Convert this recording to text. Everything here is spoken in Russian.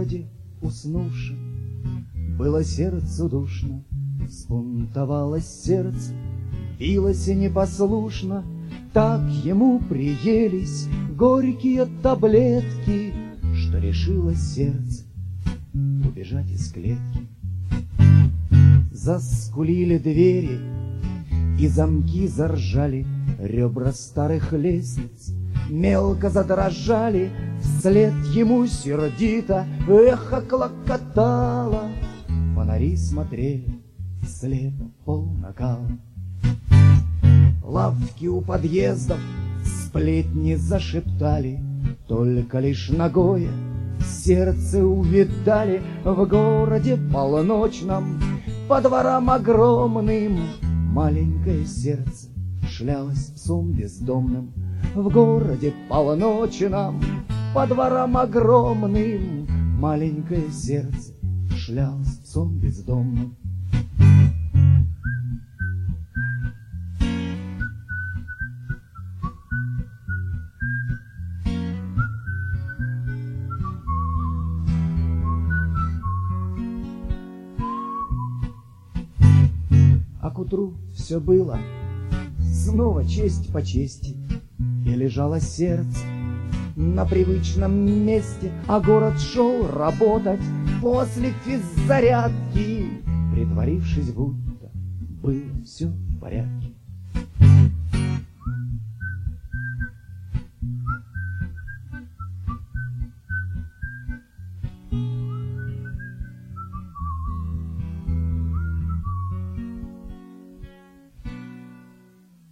городе уснувшем было сердцу душно, взбунтовалось сердце, билось непослушно. Так ему приелись горькие таблетки, что решило сердце убежать из клетки. Заскулили двери, и замки заржали, ребра старых лестниц мелко задрожали. Вслед ему сердито эхо клокотало, фонари смотрели слепо полнакала. Лавки у подъездов сплетни зашептали, только лишь ногое сердце увидали. В городе полночном по дворам огромным маленькое сердце шлялось псом бездомным. В городе полночном по дворам огромным маленькое сердце шлялось псом бездомным. А к утру все было снова честь по чести, и лежало сердце на привычном месте, а город шел работать после физзарядки, притворившись, будто было все в порядке.